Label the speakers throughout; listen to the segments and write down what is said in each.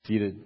Speaker 1: Seated.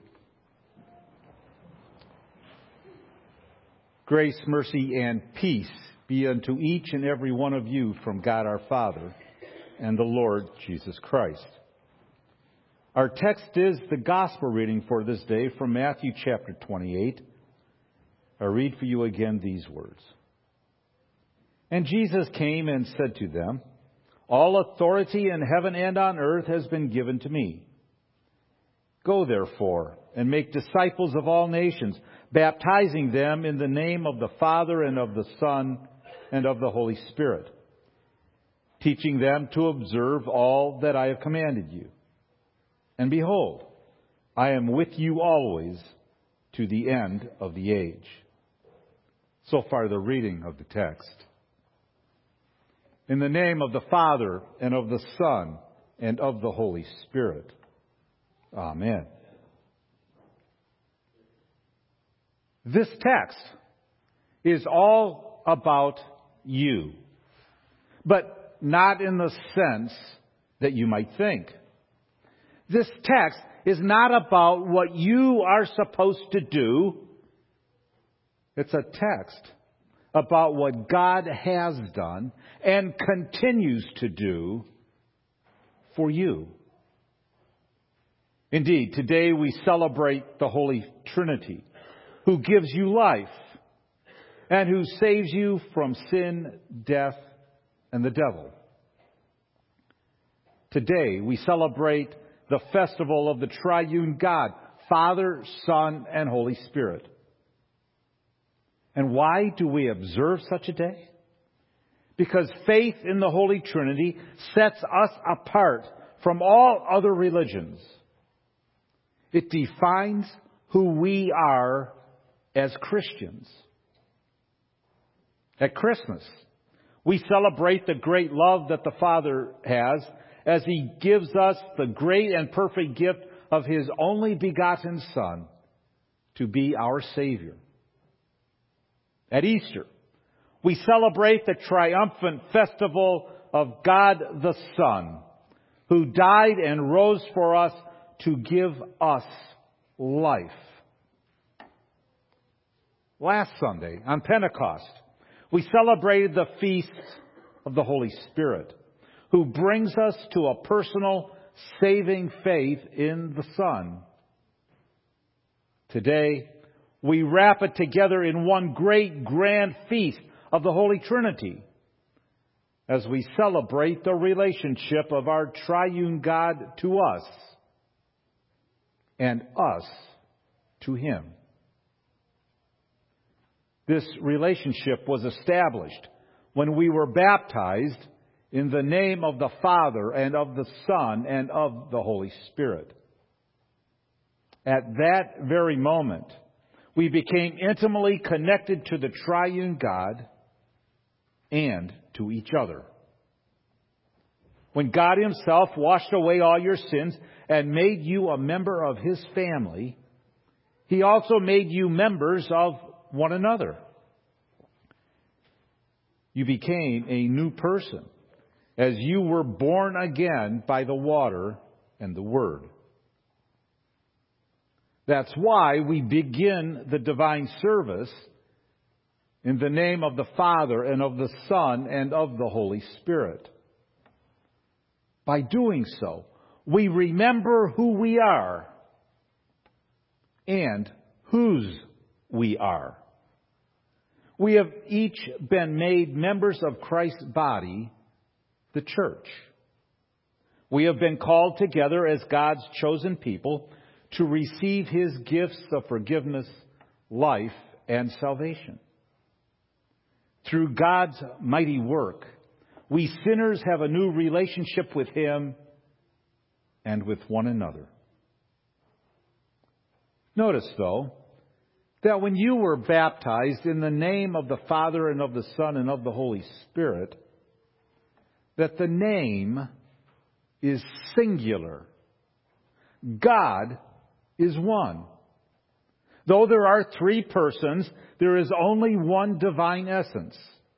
Speaker 1: Grace, mercy, and peace be unto each and every one of you from God our Father and the Lord Jesus Christ. Our text is the gospel reading for this day from Matthew chapter 28. I read for you again these words. And Jesus came and said to them, All authority in heaven and on earth has been given to me. Go therefore and make disciples of all nations, baptizing them in the name of the Father and of the Son and of the Holy Spirit, teaching them to observe all that I have commanded you. And behold, I am with you always to the end of the age. So far the reading of the text. In the name of the Father and of the Son and of the Holy Spirit. Amen. This text is all about you, but not in the sense that you might think. This text is not about what you are supposed to do. It's a text about what God has done and continues to do for you. Indeed, today we celebrate the Holy Trinity, who gives you life and who saves you from sin, death, and the devil. Today we celebrate the festival of the triune God, Father, Son, and Holy Spirit. And why do we observe such a day? Because faith in the Holy Trinity sets us apart from all other religions. It defines who we are as Christians. At Christmas, we celebrate the great love that the Father has as He gives us the great and perfect gift of His only begotten Son to be our Savior. At Easter, we celebrate the triumphant festival of God the Son, who died and rose for us to give us life. Last Sunday, on Pentecost, we celebrated the feast of the Holy Spirit, who brings us to a personal, saving faith in the Son. Today, we wrap it together in one great, grand feast of the Holy Trinity, as we celebrate the relationship of our triune God to us, and us to Him. This relationship was established when we were baptized in the name of the Father and of the Son and of the Holy Spirit. At that very moment, we became intimately connected to the triune God and to each other. When God Himself washed away all your sins and made you a member of His family, He also made you members of one another. You became a new person as you were born again by the water and the Word. That's why we begin the divine service in the name of the Father and of the Son and of the Holy Spirit. By doing so, we remember who we are and whose we are. We have each been made members of Christ's body, the church. We have been called together as God's chosen people to receive His gifts of forgiveness, life, and salvation. Through God's mighty work, we sinners have a new relationship with Him and with one another. Notice, though, that when you were baptized in the name of the Father and of the Son and of the Holy Spirit, that the name is singular. God is one. Though there are three persons, there is only one divine essence.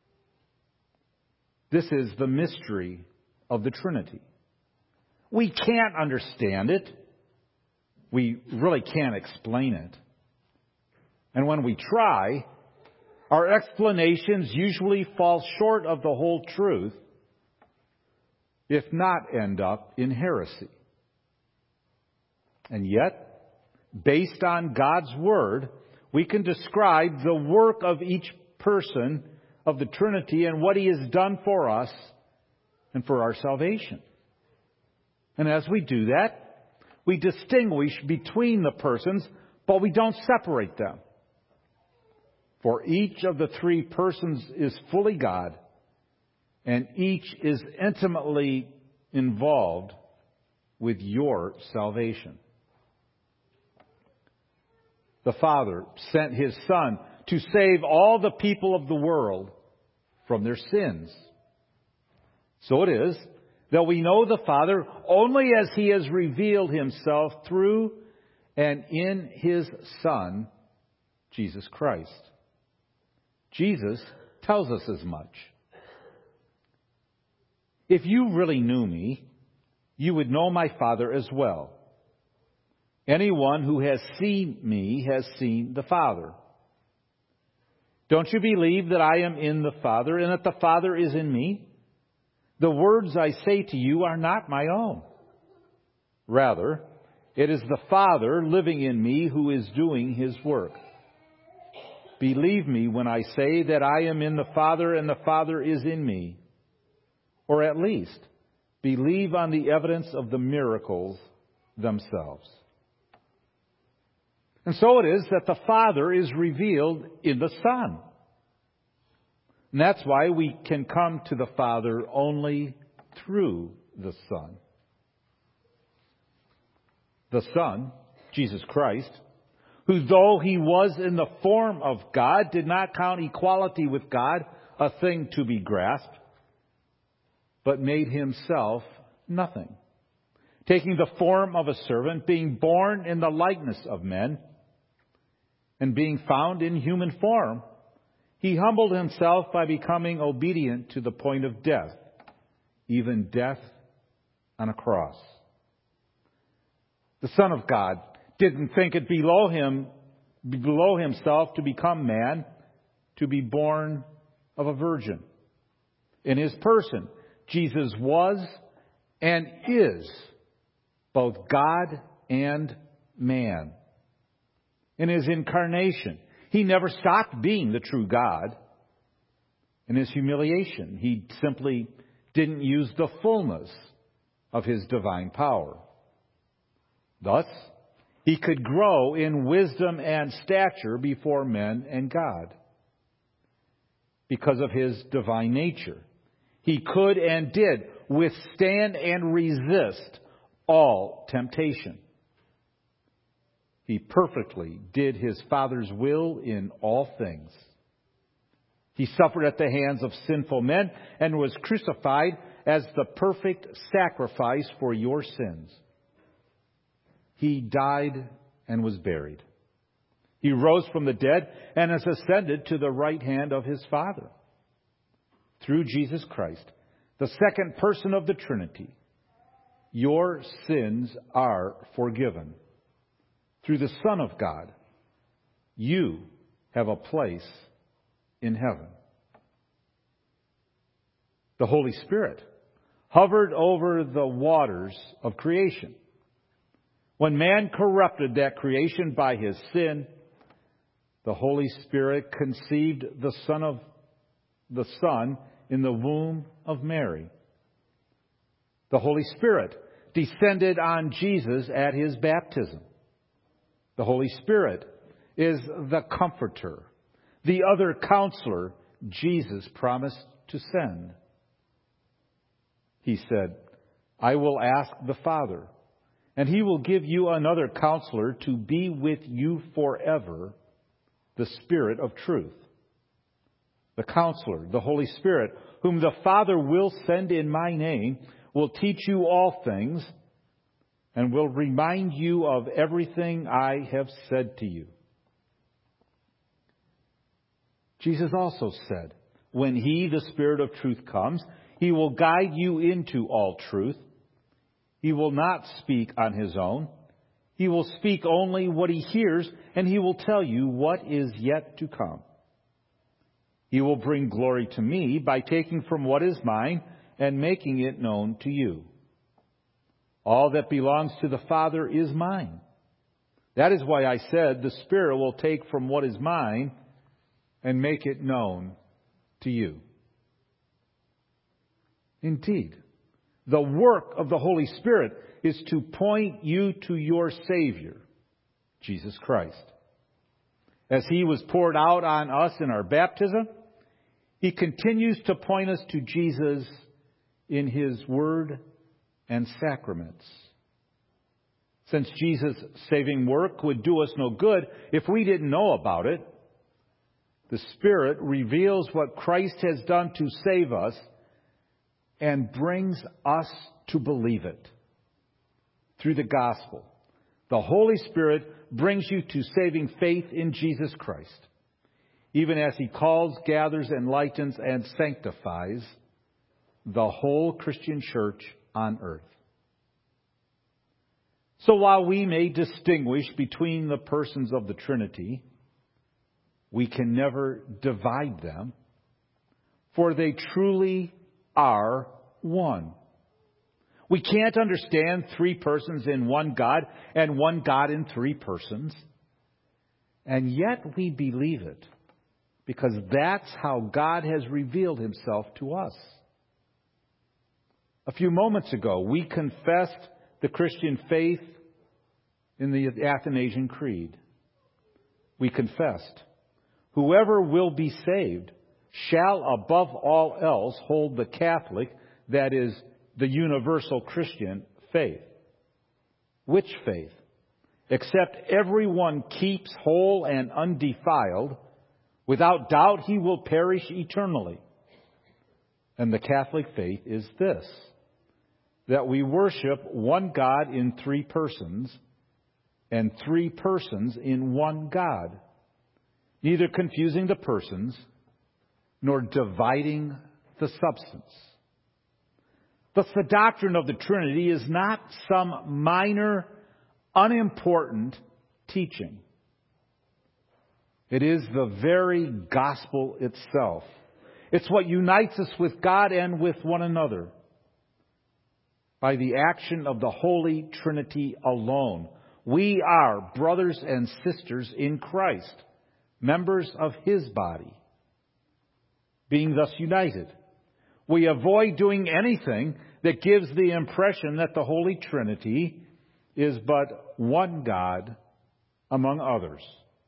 Speaker 1: This is the mystery of the Trinity. We can't understand it. we really can't explain it. And when we try, our explanations usually fall short of the whole truth, if not end up in heresy. And yet, based on God's Word, we can describe the work of each person of the Trinity and what He has done for us and for our salvation. And as we do that, we distinguish between the persons, but we don't separate them. For each of the three persons is fully God, and each is intimately involved with your salvation. The Father sent His Son to save all the people of the world from their sins. So it is that we know the Father only as He has revealed Himself through and in His Son, Jesus Christ. Jesus tells us as much. If you really knew me, you would know my Father as well. Anyone who has seen me has seen the Father. Don't you believe that I am in the Father and that the Father is in me? The words I say to you are not my own. Rather, it is the Father living in me who is doing His work. Believe me when I say that I am in the Father and the Father is in me. Or at least, believe on the evidence of the miracles themselves. And so it is that the Father is revealed in the Son. And that's why we can come to the Father only through the Son. The Son, Jesus Christ, who though He was in the form of God, did not count equality with God a thing to be grasped, but made Himself nothing, taking the form of a servant, being born in the likeness of men, and being found in human form, He humbled Himself by becoming obedient to the point of death, even death on a cross. The Son of God didn't think it below Himself to become man, to be born of a virgin. In His person, Jesus was and is both God and man. In His incarnation, He never stopped being the true God. In His humiliation, He simply didn't use the fullness of His divine power. Thus, He could grow in wisdom and stature before men and God. Because of His divine nature, He could and did withstand and resist all temptation. He perfectly did His Father's will in all things. He suffered at the hands of sinful men and was crucified as the perfect sacrifice for your sins. He died and was buried. He rose from the dead and has ascended to the right hand of His Father. Through Jesus Christ, the second person of the Trinity, your sins are forgiven. Through the Son of God, you have a place in heaven. The Holy Spirit hovered over the waters of creation. When man corrupted that creation by his sin, the Holy Spirit conceived the Son in the womb of Mary. The Holy Spirit descended on Jesus at His baptism. The Holy Spirit is the Comforter, the other Counselor Jesus promised to send. He said, I will ask the Father, and He will give you another Counselor to be with you forever, the Spirit of truth. The Counselor, the Holy Spirit, whom the Father will send in my name, will teach you all things and will remind you of everything I have said to you. Jesus also said, when He, the Spirit of truth, comes, He will guide you into all truth. He will not speak on His own. He will speak only what he hears, and he will tell you what is yet to come. He will bring glory to me by taking from what is mine and making it known to you. All that belongs to the Father is mine. That is why I said the Spirit will take from what is mine and make it known to you. Indeed, the work of the Holy Spirit is to point you to your Savior, Jesus Christ. As He was poured out on us in our baptism, He continues to point us to Jesus in His Word and sacraments. Since Jesus' saving work would do us no good if we didn't know about it, the Spirit reveals what Christ has done to save us and brings us to believe it. Through the gospel, the Holy Spirit brings you to saving faith in Jesus Christ, even as He calls, gathers, enlightens, and sanctifies the whole Christian church on earth. So while we may distinguish between the persons of the Trinity, we can never divide them, for they truly are one. We can't understand three persons in one God and one God in three persons. And yet we believe it because that's how God has revealed Himself to us. A few moments ago, we confessed the Christian faith in the Athanasian Creed. We confessed, "Whoever will be saved shall above all else hold the Catholic, that is, the universal Christian faith." Which faith? Except everyone keeps whole and undefiled, without doubt he will perish eternally. And the Catholic faith is this, that we worship one God in three persons, and three persons in one God, neither confusing the persons, nor dividing the substance. Thus, the doctrine of the Trinity is not some minor, unimportant teaching. It is the very gospel itself. It's what unites us with God and with one another by the action of the Holy Trinity alone. We are brothers and sisters in Christ, members of His body. Being thus united, we avoid doing anything that gives the impression that the Holy Trinity is but one God among others.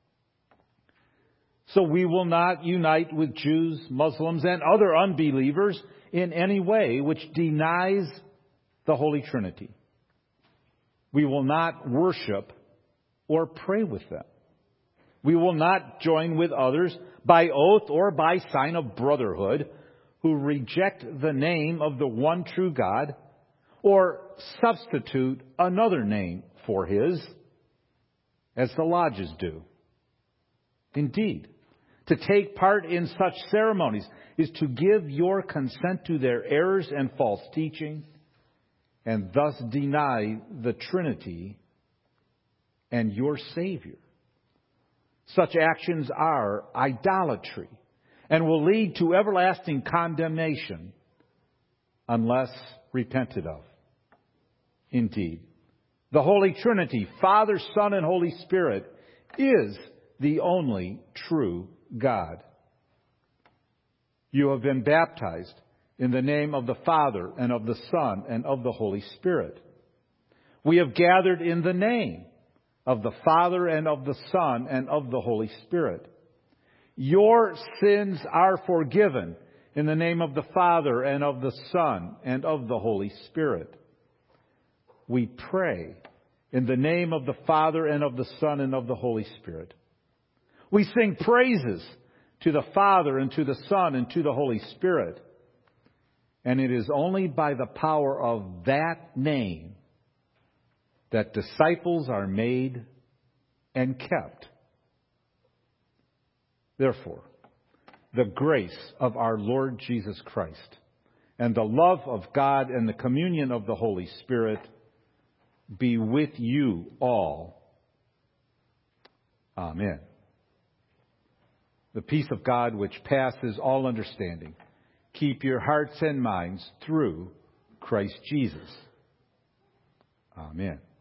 Speaker 1: So we will not unite with Jews, Muslims, and other unbelievers in any way which denies the Holy Trinity. We will not worship or pray with them. We will not join with others by oath or by sign of brotherhood who reject the name of the one true God or substitute another name for His, as the lodges do. Indeed, to take part in such ceremonies is to give your consent to their errors and false teaching, and thus deny the Trinity and your Savior. Such actions are idolatry and will lead to everlasting condemnation unless repented of. Indeed, the Holy Trinity, Father, Son, and Holy Spirit, is the only true God. You have been baptized in the name of the Father and of the Son and of the Holy Spirit. We have gathered in the name of the Father and of the Son and of the Holy Spirit. Your sins are forgiven in the name of the Father and of the Son and of the Holy Spirit. We pray in the name of the Father and of the Son and of the Holy Spirit. We sing praises to the Father and to the Son and to the Holy Spirit. And it is only by the power of that name that disciples are made and kept. Therefore, the grace of our Lord Jesus Christ and the love of God and the communion of the Holy Spirit be with you all. Amen. The peace of God, which passes all understanding, keep your hearts and minds through Christ Jesus. Amen.